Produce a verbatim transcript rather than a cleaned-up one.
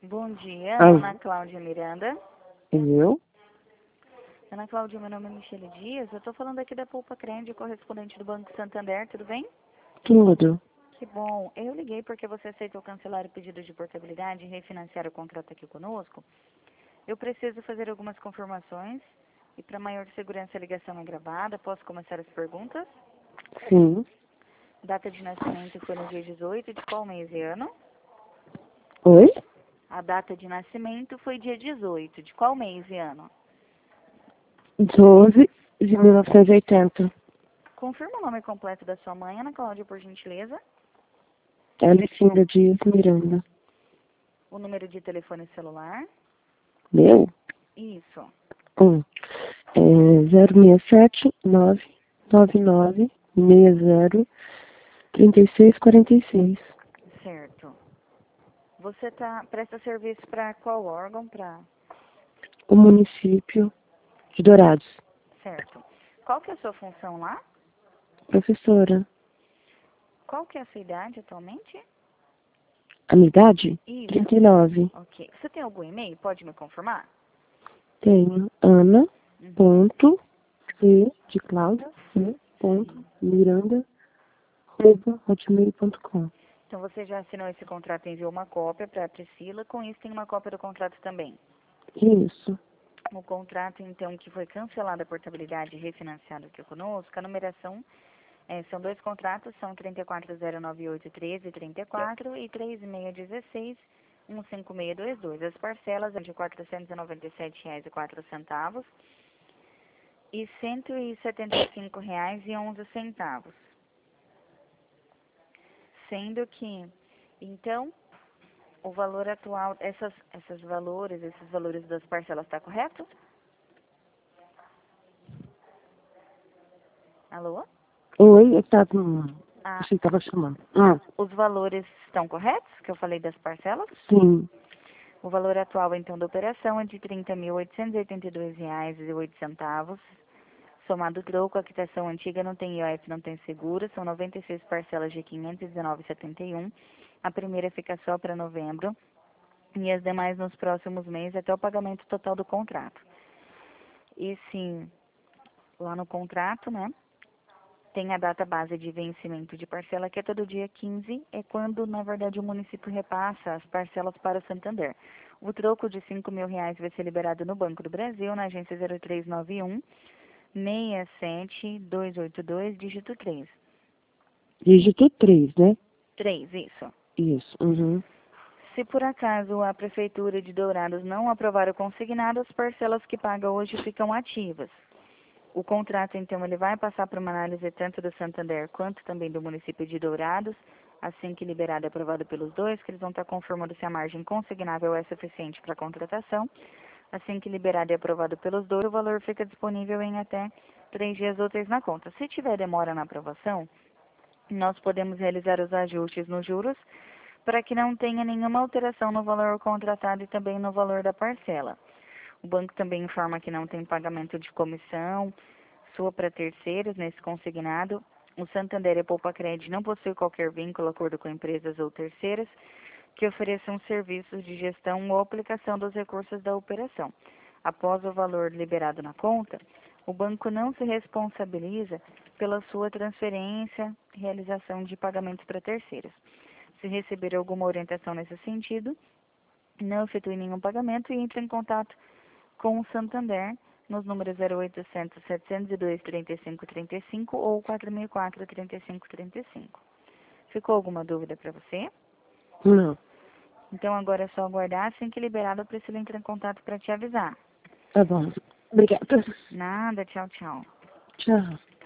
Bom dia, Ah, Ana Cláudia Miranda. eu? Ana Cláudia, meu nome é Michele Dias. Eu estou falando aqui da Poupa Crende, correspondente do Banco Santander, tudo bem? Tudo. Que bom. Eu liguei porque você aceitou cancelar o pedido de portabilidade e refinanciar o contrato aqui conosco. Eu preciso fazer algumas confirmações e para maior segurança a ligação é gravada. Posso começar as perguntas? Sim. Data de nascimento foi no dia dezoito de qual mês e ano? Oi? A data de nascimento foi dia dezoito de qual mês e ano? doze de mil novecentos e oitenta. Confirma o nome completo da sua mãe, Ana Cláudia, por gentileza. Alicinda Dias Miranda. O número de telefone celular. Meu? Isso. Um. É zero seis sete nove nove nove seis zero três seis quatro seis. Certo. Você tá, presta serviço para qual órgão? Pra... O município de Dourados. Certo. Qual que é a sua função lá? Professora. Qual que é a sua idade atualmente? A minha idade? Isso. trinta e nove. Ok. Você tem algum e-mail? Pode me confirmar? Tenho Ana Uhum. ponto C de Cláudia C ponto Miranda arroba hotmail ponto com. Então você já assinou esse contrato e enviou uma cópia para a Priscila. Com isso tem uma cópia do contrato também. Isso. O contrato, então, que foi cancelada a portabilidade e refinanciado aqui conosco, a numeração é, são dois contratos, são trinta e quatro zero nove oito treze trinta e quatro e três seis um seis um cinco seis dois dois. As parcelas são de quatrocentos e noventa e sete reais e quatro centavos e cento e setenta e cinco reais e onze centavos. Sendo que, então, o valor atual, essas, esses valores, esses valores das parcelas, está correto? Alô? Oi, eu tava. Ah, Achei que tava chamando. Ah, os valores estão corretos, que eu falei das parcelas? sim. O valor atual, então, da operação é de trinta mil oitocentos e oitenta e dois reais e oito centavos. Somado o troco, a quitação antiga não tem I O F, não tem seguro, são noventa e seis parcelas de quinhentos e dezenove reais e setenta e um. A primeira fica só para novembro e as demais nos próximos meses até o pagamento total do contrato. E sim, lá no contrato, né, tem a data base de vencimento de parcela, que é todo dia quinze, é quando, na verdade, o município repassa as parcelas para o Santander. O troco de cinco mil reais vai ser liberado no Banco do Brasil, na agência zero três nove um, seis sete dois oito dois, dígito três. Dígito três, né? três, isso. Isso. Uhum. Se por acaso a Prefeitura de Dourados não aprovar o consignado, as parcelas que paga hoje ficam ativas. O contrato, então, ele vai passar por uma análise tanto do Santander quanto também do município de Dourados, assim que liberado e aprovado pelos dois, que eles vão estar confirmando se a margem consignável é suficiente para a contratação. Assim que liberado e aprovado pelos dois, o valor fica disponível em até três dias úteis na conta. Se tiver demora na aprovação, nós podemos realizar os ajustes nos juros para que não tenha nenhuma alteração no valor contratado e também no valor da parcela. O banco também informa que não tem pagamento de comissão sua para terceiros nesse consignado. O Santander e a Poupa Cred não possui qualquer vínculo, acordo com empresas ou terceiras que ofereçam serviços de gestão ou aplicação dos recursos da operação. Após o valor liberado na conta, o banco não se responsabiliza pela sua transferência e realização de pagamentos para terceiros. Se receber alguma orientação nesse sentido, não efetue nenhum pagamento e entre em contato com o Santander nos números zero oitocentos, setecentos e dois, trinta e cinco trinta e cinco ou quatro mil e quatro, trinta e cinco trinta e cinco. Ficou alguma dúvida para você? Não. Então agora é só aguardar, assim que liberado, eu preciso entrar em contato para te avisar. Tá bom. Obrigada. Nada, tchau, tchau. Tchau.